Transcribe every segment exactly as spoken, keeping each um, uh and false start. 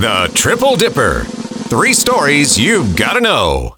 The Triple Dipper. Three stories you've got to know.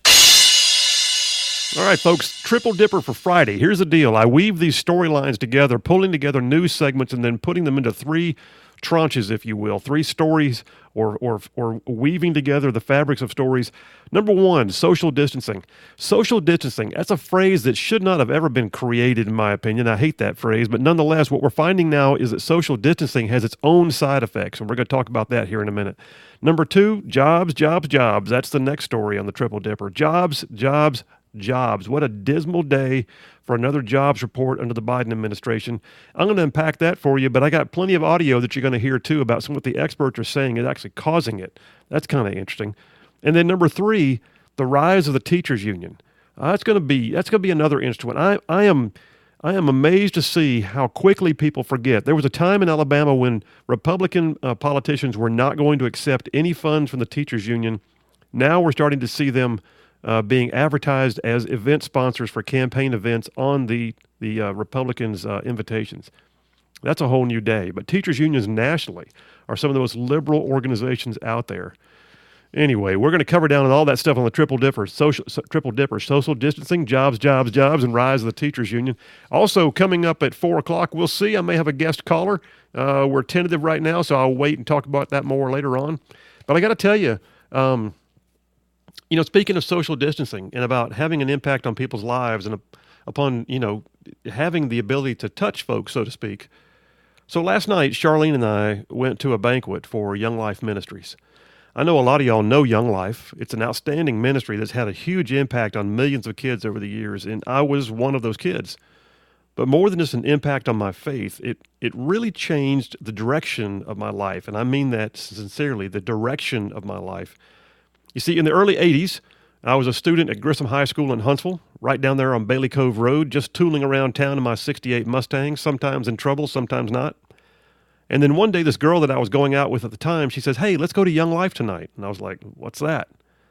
All right, folks, Triple Dipper for Friday. Here's the deal. I weave these storylines together, pulling together news segments, and then putting them into three tranches, if you will, three stories or, or, or weaving together the fabrics of stories. Number one, social distancing. Social distancing, that's a phrase that should not have ever been created, in my opinion. I hate that phrase, but nonetheless, what we're finding now is that social distancing has its own side effects, and we're going to talk about that here in a minute. Number two, jobs, jobs, jobs. That's the next story on the Triple Dipper. Jobs, jobs, jobs. What a dismal day for another jobs report under the Biden administration. I'm going to unpack that for you, but I got plenty of audio that you're going to hear too about some of what the experts are saying is actually causing it. That's kind of interesting. And then number three, the rise of the teachers union. Uh, that's going to be that's going to be another interesting one. I I am I am amazed to see how quickly people forget. There was a time in Alabama when Republican uh, politicians were not going to accept any funds from the teachers union. Now we're starting to see them Uh, being advertised as event sponsors for campaign events on the the uh, Republicans' uh, invitations. That's a whole new day. But teachers' unions nationally are some of the most liberal organizations out there. Anyway, we're going to cover down on all that stuff on the Triple Dipper, social, so, Triple Dipper, social distancing, jobs, jobs, jobs, and rise of the teachers' union. Also, coming up at four o'clock, we'll see. I may have a guest caller. Uh, we're tentative right now, so I'll wait and talk about that more later on. But I got to tell you, um, You know, speaking of social distancing and about having an impact on people's lives and upon, you know, having the ability to touch folks, so to speak. So last night, Charlene and I went to a banquet for Young Life Ministries. I know a lot of y'all know Young Life. It's an outstanding ministry that's had a huge impact on millions of kids over the years, and I was one of those kids. But more than just an impact on my faith, it, it really changed the direction of my life, and I mean that sincerely, the direction of my life. You see, in the early eighties, I was a student at Grissom High School in Huntsville, right down there on Bailey Cove Road, just tooling around town in my sixty-eight Mustang, sometimes in trouble, sometimes not. And then one day, this girl that I was going out with at the time, she says, "Hey, let's go to Young Life tonight." And I was like, "What's that?"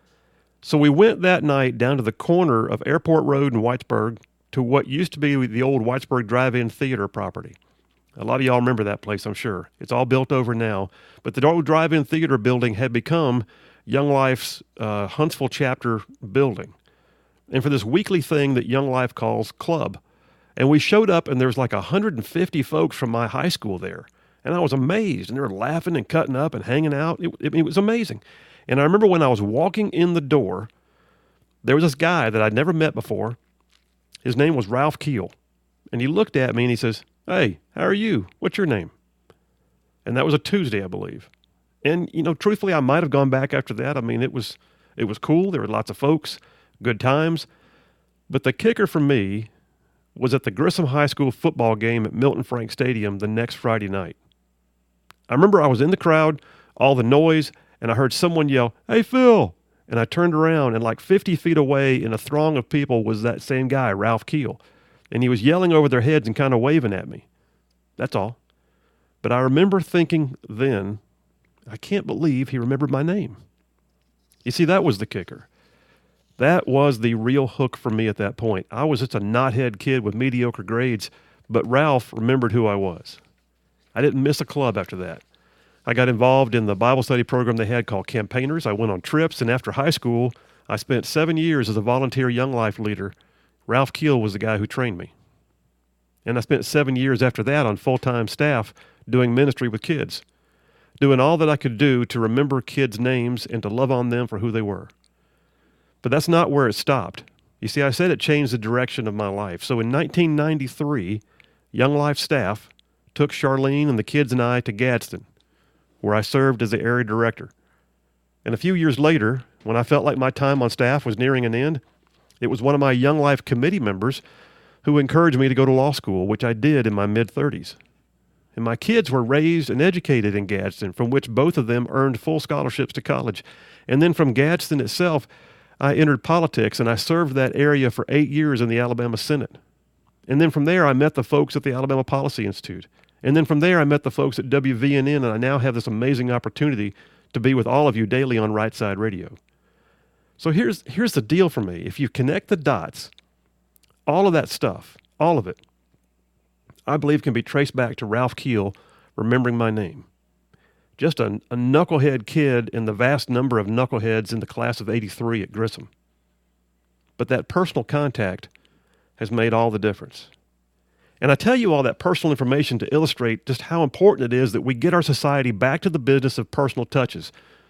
So we went that night down to the corner of Airport Road in Whitesburg to what used to be the old Whitesburg Drive-In Theater property. A lot of y'all remember that place, I'm sure. It's all built over now. But the old Drive-In Theater building had become Young Life's uh, Huntsville chapter building. And for this weekly thing that Young Life calls Club. And we showed up and there was like one hundred fifty folks from my high school there. And I was amazed. And they were laughing and cutting up and hanging out. It, it, it was amazing. And I remember when I was walking in the door, there was this guy that I'd never met before. His name was Ralph Keel. And he looked at me and he says, "Hey, how are you? What's your name?" And that was a Tuesday, I believe. And, you know, truthfully, I might have gone back after that. I mean, it was it was cool. There were lots of folks, good times. But the kicker for me was at the Grissom High School football game at Milton Frank Stadium the next Friday night. I remember I was in the crowd, all the noise, and I heard someone yell, "Hey, Phil!" And I turned around, and like fifty feet away in a throng of people was that same guy, Ralph Keel. And he was yelling over their heads and kind of waving at me. That's all. But I remember thinking then, I can't believe he remembered my name. You see, that was the kicker. That was the real hook for me at that point. I was just a knothead kid with mediocre grades, but Ralph remembered who I was. I didn't miss a club after that. I got involved in the Bible study program they had called Campaigners. I went on trips, and after high school, I spent seven years as a volunteer Young Life leader. Ralph Keel was the guy who trained me. And I spent seven years after that on full-time staff doing ministry with kids, doing all that I could do to remember kids' names and to love on them for who they were. But that's not where it stopped. You see, I said it changed the direction of my life. So in nineteen ninety-three, Young Life staff took Charlene and the kids and I to Gadsden, where I served as the area director. And a few years later, when I felt like my time on staff was nearing an end, it was one of my Young Life committee members who encouraged me to go to law school, which I did in my mid-thirties. And my kids were raised and educated in Gadsden, from which both of them earned full scholarships to college. And then from Gadsden itself, I entered politics, and I served that area for eight years in the Alabama Senate. And then from there, I met the folks at the Alabama Policy Institute. And then from there, I met the folks at W V N N, and I now have this amazing opportunity to be with all of you daily on Right Side Radio. So here's here's the deal for me. If you connect the dots, all of that stuff, all of it, I believe can be traced back to Ralph Keel remembering my name. just a, a knucklehead kid in the vast number of knuckleheads in the class of eighty-three at Grissom. But that personal contact has made all the difference. And I tell you all that personal information to illustrate just how important it is that we get our society back to the business of personal touches.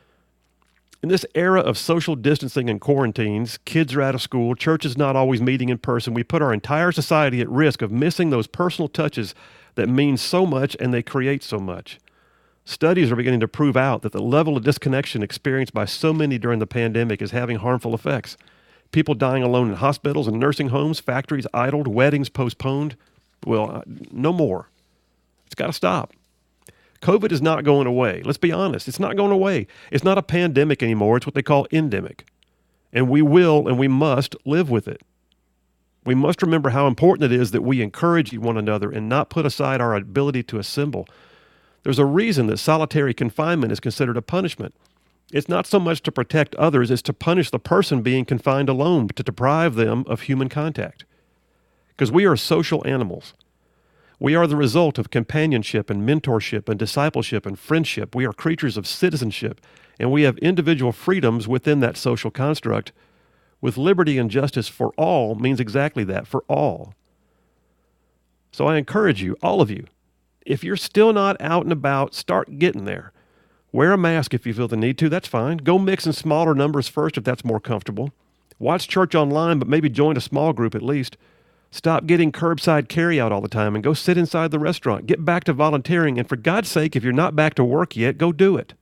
In this era of social distancing and quarantines, kids are out of school, churches not always meeting in person, we put our entire society at risk of missing those personal touches that mean so much and they create so much. Studies are beginning to prove out that the level of disconnection experienced by so many during the pandemic is having harmful effects. People dying alone in hospitals and nursing homes, factories idled, weddings postponed. Well, no more. It's got to stop. COVID is not going away. Let's be honest. It's not going away. It's not a pandemic anymore. It's what they call endemic. And we will and we must live with it. We must remember how important it is that we encourage one another and not put aside our ability to assemble. There's a reason that solitary confinement is considered a punishment. It's not so much to protect others as to punish the person being confined alone, to deprive them of human contact. Because we are social animals. We are the result of companionship and mentorship and discipleship and friendship. We are creatures of citizenship, and we have individual freedoms within that social construct. With liberty and justice for all means exactly that, for all. So I encourage you, all of you, if you're still not out and about, start getting there. Wear a mask if you feel the need to. That's fine. Go mix in smaller numbers first if that's more comfortable. Watch church online, but maybe join a small group at least. Stop getting curbside carryout all the time and go sit inside the restaurant. Get back to volunteering, and for God's sake, if you're not back to work yet, go do it.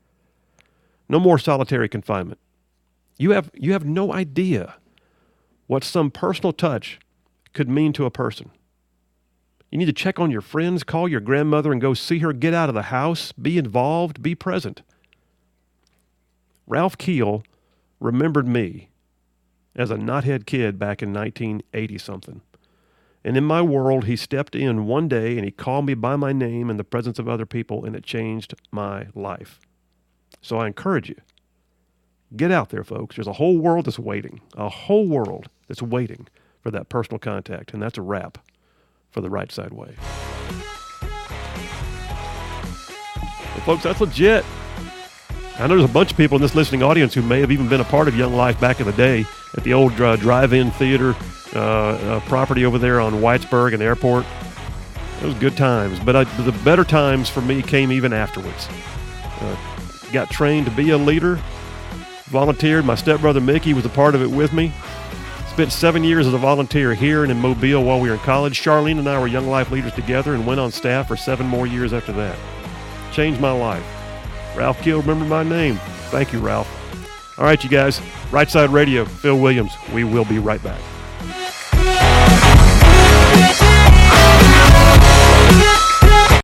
No more solitary confinement. You have, you have no idea what some personal touch could mean to a person. You need to check on your friends, call your grandmother and go see her, get out of the house, be involved, be present. Ralph Keel remembered me as a knothead kid back in nineteen eighty something. And in my world, he stepped in one day and he called me by my name in the presence of other people, and it changed my life. So I encourage you, get out there, folks. There's a whole world that's waiting, a whole world that's waiting for that personal contact, and that's a wrap for the Right Side Way. Well, folks, that's legit. I know there's a bunch of people in this listening audience who may have even been a part of Young Life back in the day at the old uh, drive-in theater uh, uh, property over there on Whitesburg and Airport. It was good times, but I, the better times for me came even afterwards. Uh, got trained to be a leader, volunteered. My stepbrother Mickey was a part of it with me. Spent seven years as a volunteer here and in Mobile while we were in college. Charlene and I were Young Life leaders together and went on staff for seven more years after that. Changed my life. Ralph Keel, remember my name. Thank you, Ralph. All right, you guys. Right Side Radio, Phil Williams. We will be right back.